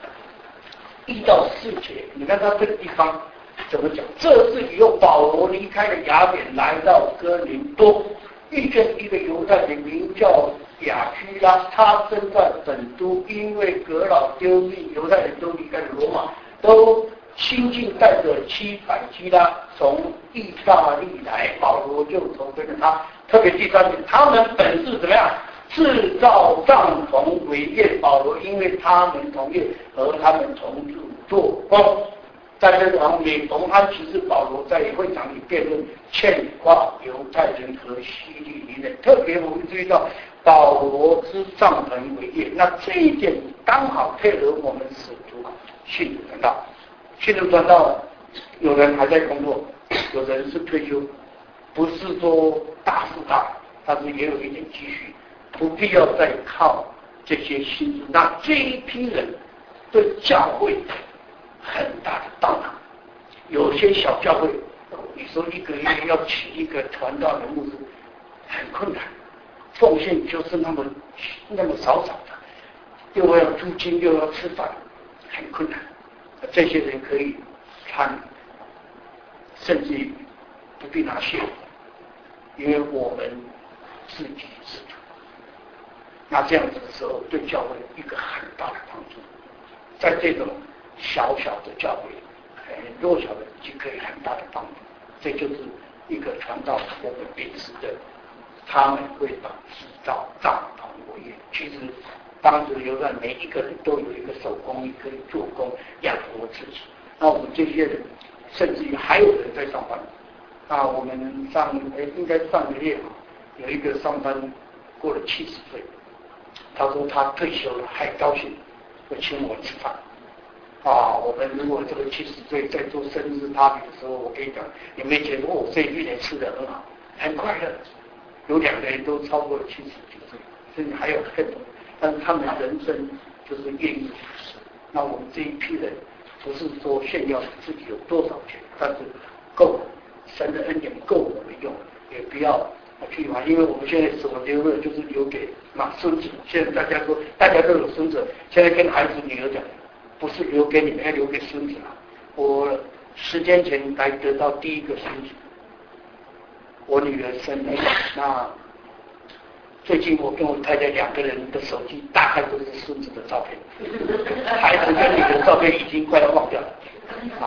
S2: 1到4节，你看他这个地方怎么讲？这是以后保罗离开了雅典，来到哥林多，遇见一个犹太人名叫雅居拉，他身在本都，因为革老丢命，犹太人都离开了罗马，都新近带着700基拉从意大利来，保罗就投跟着他。特别第3点，他们本是怎么样？制造帐篷为业，保罗因为他们同业和他们同住做工。在这场每逢安息日，保罗在会场里辩论，劝化犹太人和希利尼人。特别我们注意到保罗之帐篷为业，那这一点刚好配合我们使徒信徒传道。信徒传道，有人还在工作，有人是退休，不是说大富大，但是也有一点积蓄。不必要再靠这些薪资，那这一批人对教会很大的帮忙。有些小教会，你说一个月要请一个传道人牧师，很困难，奉献就是那么少的，又要租金又要吃饭，很困难。这些人可以参与，甚至不必拿谢，因为我们自给自足。那这样子的时候，对教会一个很大的帮助。在这种小小的教会，很弱小的，就可以很大的帮助。这就是一个传道我们秉持的，他们会把制造帐篷为业。其实当时犹太每一个人都有一个手工艺可以做工养活自己。那我们这些人，甚至于还有人在上班。那我们应该上个月有一个上班过了70岁。他说他退休了，还高兴，会请我吃饭。我们如果这个70岁在做生日 party 的时候，我跟你讲，你没觉得这一年吃得很好，很快乐。有2个人都超过了79岁，甚至还有更多。但是他们人生就是愿意服侍。那我们这一批人，不是说炫耀自己有多少钱，但是够神的恩典够我们用，也不要。因为我们现在所留的就是留给孙子，现在大家都有孙子，现在跟孩子女儿讲，不是留给你们，要留给孙子了。我10天前才得到第一个孙子，我女儿生了，那最近我跟我太太2个人的手机大概都是孙子的照片，孩子跟女儿的照片已经快要忘掉了。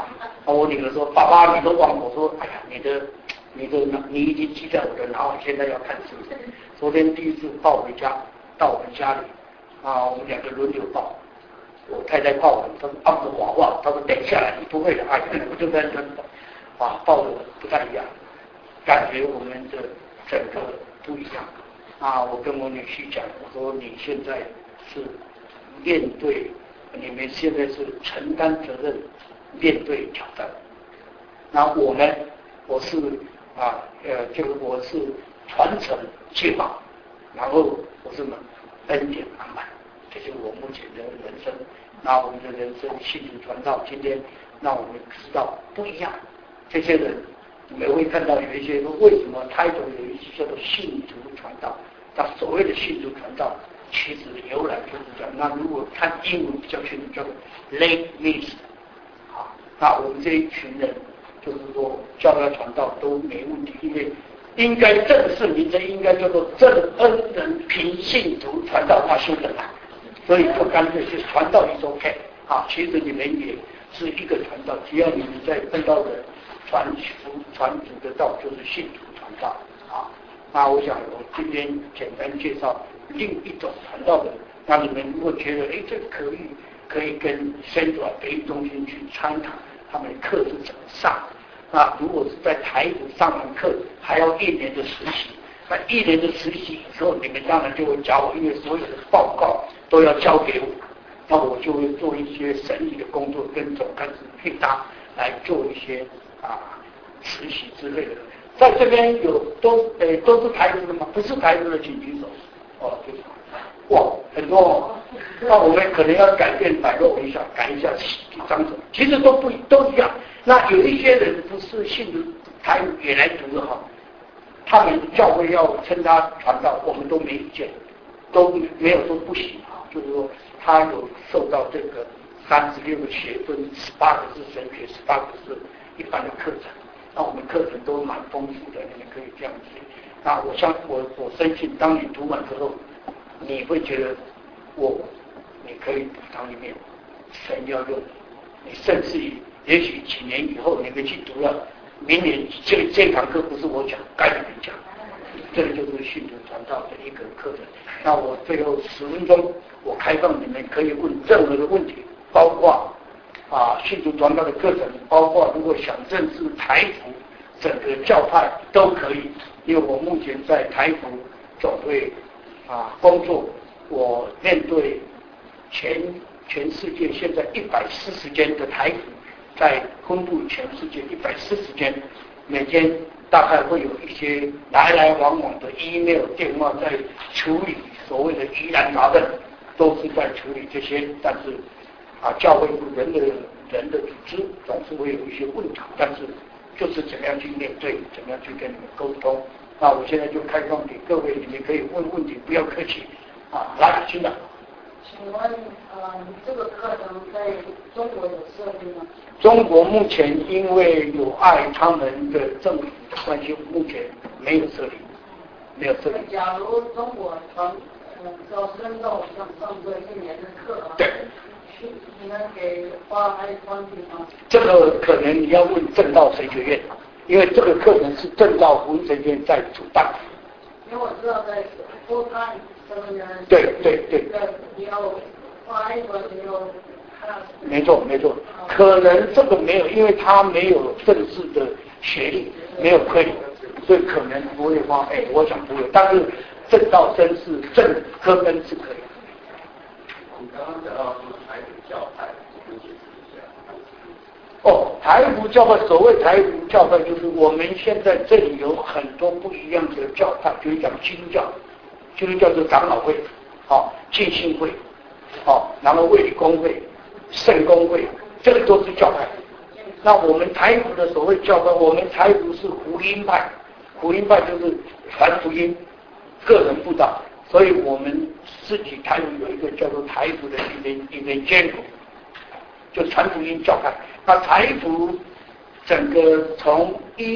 S2: 我女儿说：“爸爸，你都忘了。”我说：“哎呀，你已经记在我的脑海，现在要看书。”昨天第一次抱回家，到我们家里，我们两个轮流抱。我太太抱我，她说抱着娃娃，她说等下来，你不会的，哎，我就在那抱着不太一样，感觉我们的整个不一样。我跟我女婿讲，我说你现在是面对，你们现在是承担责任，面对挑战。那我呢，我是我是传承计划，然后我是恩典满满。这是我目前的人生。那我们的人生信徒传道，今天让我们知道不一样。这些人，你们会看到有一些为什么开头有一些叫做信徒传道？那所谓的信徒传道，其实由来就是这样。那如果看英文比较清楚，叫做 lay minister。那我们这一群人，就是说教要传道都没问题，因为应该正式名称应该叫做正恩人平信徒传道大修的啦。所以就干脆是传道is OK。其实你们也是一个传道，只要你们在正道的传主的道，就是信徒传道。那我想我今天简单介绍另一种传道的，那你们如果觉得这可以跟宣传培育中心去参考他们的课是怎么上。那如果是在台北上完课，还要1年的实习。那1年的实习以后，你们当然就会教我，因为所有的报告都要交给我，那我就会做一些审理的工作，跟总干事配搭来做一些实习之类的。在这边都是台独的吗？不是台独的请举手。就是很多那我们可能要改变摆落一下，改一下章程，其实都一样。那有一些人不是信徒台独也来读的他们教会要称他传道，我们都没意见，都没有说不行就是说他有受到这个36个学分，18个是神学，18个是一般的课程。那我们课程都蛮丰富的，你们可以这样学。那我深信，当你读完之后，你会觉得你可以读堂里面，神要用你，甚至于也许几年以后你们去读了。明年这堂课不是我讲，该你们讲。这个就是信徒传道的一个课程。那我最后10分钟，我开放你们可以问任何的问题，包括信徒传道的课程，包括如果想认识台福整个教派都可以。因为我目前在台福总会工作，我面对全世界现在140间的台福。在分布全世界140间，每天大概会有一些来往往的 email 电话在处理所谓的疑难杂症，都是在处理这些。但是教会人的组织总是会有一些问题，但是就是怎么样去面对，怎么样去跟你们沟通。那我现在就开放给各位，你们可以问问题，不要客气来，请讲。
S3: 请问你这个课程在中国有设立吗？
S2: 中国目前因为有碍他们的政府的关系，目前没有设立。
S3: 假如中国招生到想上这1年的课
S2: 对，
S3: 你们给花还关闭吗？
S2: 这个可能你要问正道神学院，因为这个课程是正道福音神学院在主办。
S3: 因为我知道在多看
S2: 对，
S3: 你要花一本，你要
S2: 没错，可能这个没有，因为他没有正式的学历，没有科理，所以可能不会花。我想不会，但是正道生是正科分是可以。
S1: 你刚刚讲到说台独教派，解释一
S2: 下。台独教派，所谓台独教派，就是我们现在这里有很多不一样的教派，就是讲基督教，基督教就是长老会，浸信会，然后卫理公会。圣公会，这个都是教派。那我们台独的所谓教派，我们台独是福音派，福音派就是传福音，个人布道，所以我们自己台独有一个叫做台独的evangelical，就传福音教派。那台独整个从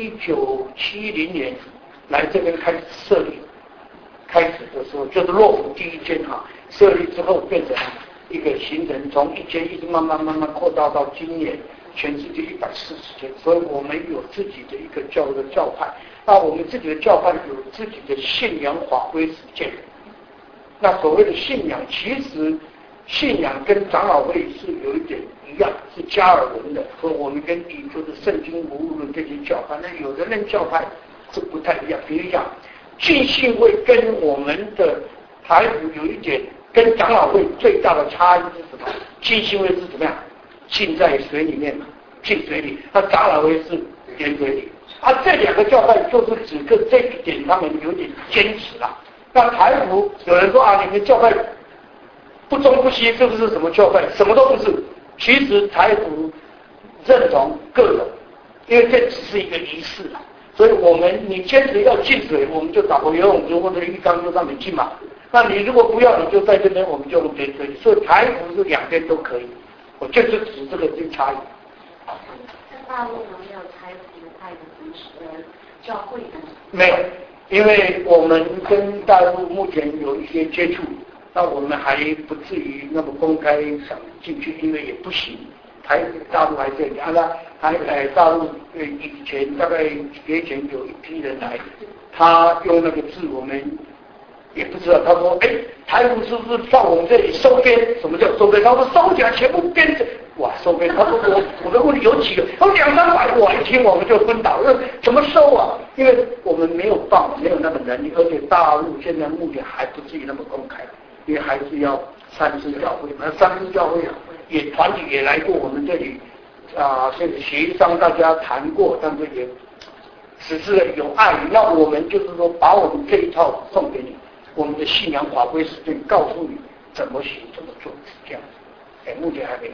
S2: 1970年来这边开始设立，开始的时候就是洛府第一间设立之后变成一个形成，从1间一直慢慢扩大到今年全世界140天，所以我们有自己的一个教派。那我们自己的教派有自己的信仰法规实践。那所谓的信仰，其实信仰跟长老会是有一点一样，是加尔文的，和我们跟宇宙的圣经无误论这些教派。那有的人教派是不太一样，比如讲浸信会跟我们的台府有一点，跟长老会最大的差异是什么？浸信会是怎么样？浸在水里面嘛，浸水里，那长老会是淹水里。这两个教派就是只跟这一点，他们有点坚持啦。那台府有人说你们教派不忠不息，是不是什么教派？什么都不是。其实台府认同各种，因为这只是一个仪式啦。所以你坚持要进水，我们就找个游泳池或者浴缸就让你进嘛。那你如果不要，你就在这边，我们就淹水里。所以台府是两边都可以。我就是指这个差异。
S3: 在大陆有没有台府派的教会呢？
S2: 没有，因为我们跟大陆目前有一些接触，那我们还不至于那么公开想进去，因为也不行。大陆还这样，大陆以前大概几个月前有一批人来，他用那个字我们也不知道，他说台府是不是放我们这里收编？什么叫收编？他说收起来全部编着，哇收编！他说我的问题有几个？他说200-300，我一听我们就昏倒，怎么收啊？因为我们没有放，没有那个能力，而且大陆现在目前还不至于那么公开，因为还是要三支教会嘛，三支教会团体也来过我们这里这个协商大家谈过，但是也只是有碍于，那我们就是说把我们这一套送给你，我们的信仰法规实践告诉你怎么行怎么做，这样子。目前还没有。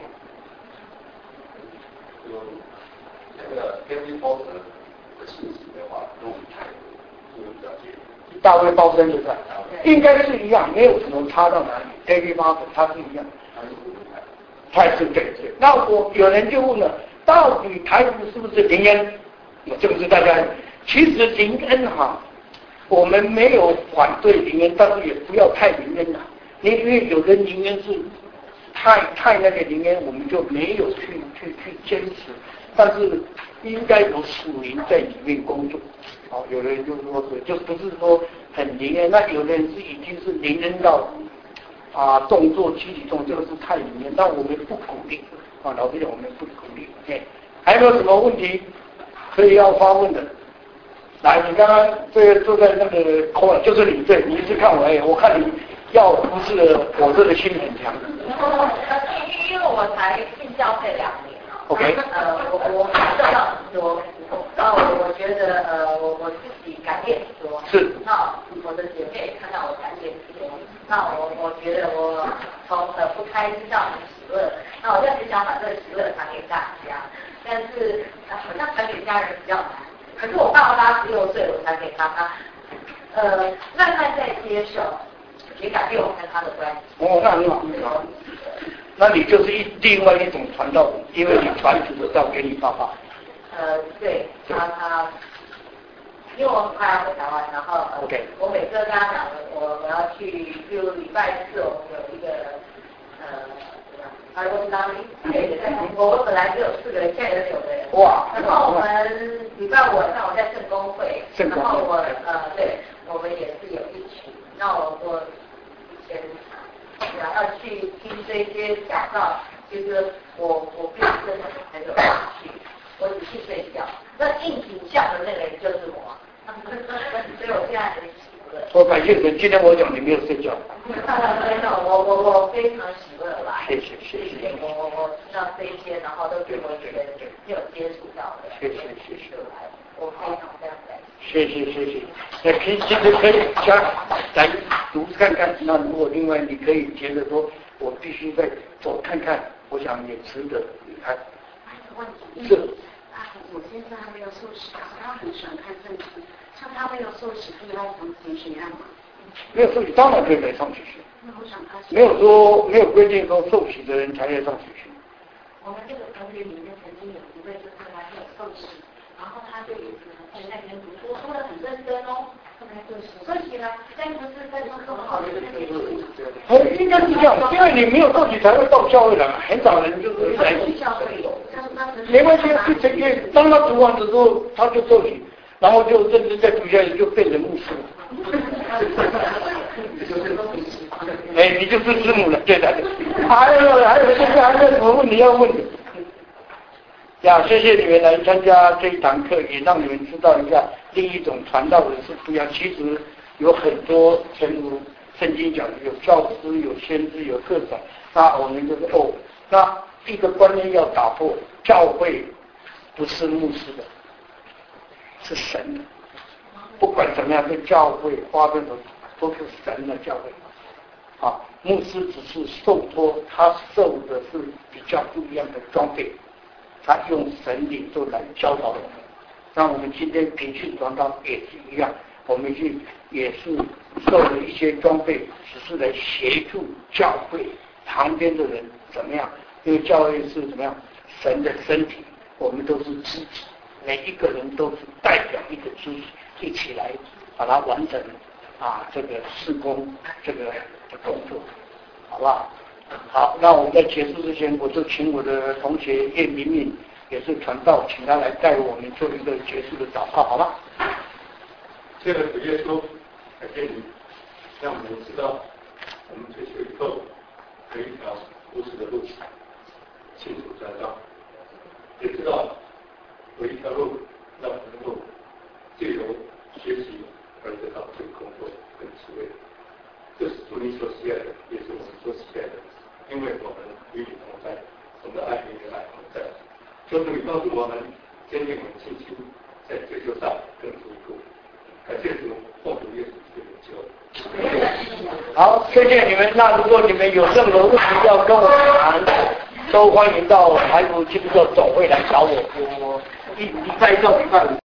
S4: 那个 David Foster 的信息的话，跟我们台比较接近。
S2: 大卫包森就在，应该是一样，没有什么差到哪里。David Foster 他是一样。他是对。那有人就问了，到底台府是不是灵恩？这个是大家，其实灵恩我们没有反对灵恩，但是也不要太灵恩了。因为有的灵恩是太那个灵恩，我们就没有去坚持。但是应该有属灵在里面工作。有的人就说就不是说很灵恩，那有的人是已经是灵恩到动作集体动作，这个是太灵恩，但我们不鼓励老实讲我们不鼓励。还有没有什么问题可以要发问的？来，你刚刚这个坐在那个空了，就是你对，你一直看我我看你要不是我这个心很强。
S5: 因为我才进教会2年。
S2: OK。
S5: 我看到很多，我觉得我自己改变很多。
S2: 是。
S5: 那我的姐妹看到我改变很多，那我觉得我从不开心到很喜乐，那我就很想把这个喜乐传给大家，但是好像传给家人比较难。可是我爸爸86岁，我传给他，慢慢在接受，也改变我跟他的关系。
S2: 那很好。那你就是另外一种传道，因为你传承得到给你爸爸。
S5: 对，他，因为我很快要回台湾，然后我每次跟他讲，我要去，就礼拜4我们有一个Bible study，我本来就有4个人，现在有9个人。哇！然后我们礼拜5晚上我在圣公会，然后我们也是有一群，那我以前。要去听这些讲道，就是我并不是很有兴趣，我只去睡觉。那硬挺像的那个人就是我，所以我现在很喜乐。
S2: 我感谢神，今天我讲你没有睡觉。
S5: 真的，我非常喜乐来。
S2: 谢谢。
S5: 我知道这一些，然后都是我以前没有接触到的。
S2: 谢谢。
S5: 我非常感谢。
S2: 谢。那其实可以来读看看。那如果另外你可以觉得说，我必须再走看看，我想也值得离开。是。
S3: 我先生还没有受洗，他很喜欢看圣经。像他没有受洗，可以来从前学案吗？
S2: 没有受洗，当然可以来上学学。
S3: 那我想他
S2: 没有规定说受洗的人才要上学学。
S3: 我们这个同学里面曾经有一位就是他没有受洗，然后他就一直在那边读书，说得很认真哦。后来就受洗了，但不是在说很好的那边。
S2: 应该是这样，因为你没有受洗才会到教会来，很少人就是来
S3: 教会有，但是当时
S2: 没关系，就成业。当他读完的时候，他就受洗，然后就甚至再读下去就变成牧师了。哎，你就是师母了，对的。还有，现在还有什么问题要问的？呀，谢谢你们来参加这一堂课，也让你们知道一下另一种传道的是不一样。其实有很多，正如圣经讲的，有教师、有先知、有各种。那我们就是那一个观念要打破，教会不是牧师的，是神的。不管怎么样，这教会花的都是神的教会。啊，牧师只是受托，他受的是比较不一样的装备，他用神领袖来教导我们。那我们今天培训传道也是一样，我们也是受了一些装备，只是来协助教会旁边的人怎么样？因为教会是怎么样？神的身体，我们都是肢体，每一个人都是代表一个肢体，一起来把它完成这个事工这个的工作，好不好？好，那我们在结束之前，我就请我的同学叶明明，也是传道，请他来带我们做一个结束的祷告，好吗？
S4: 这个主耶稣，感谢你，让我们知道我们追求以后有一条不死的路，清楚知道，也知道有一条路让我们能够借由学习而得到这个工作跟职位。这是主你所喜爱的，也是我们所喜爱的，因为我们与你同在，我们的爱与你的爱同在。求主你帮助我们坚定我们信心，在追求上更进一步。感谢主，奉主耶稣基督的求。
S2: 好，谢谢你们。那如果你们有任何问题要跟我谈，都欢迎到台福基督教总会来找我。我礼拜一到礼拜五。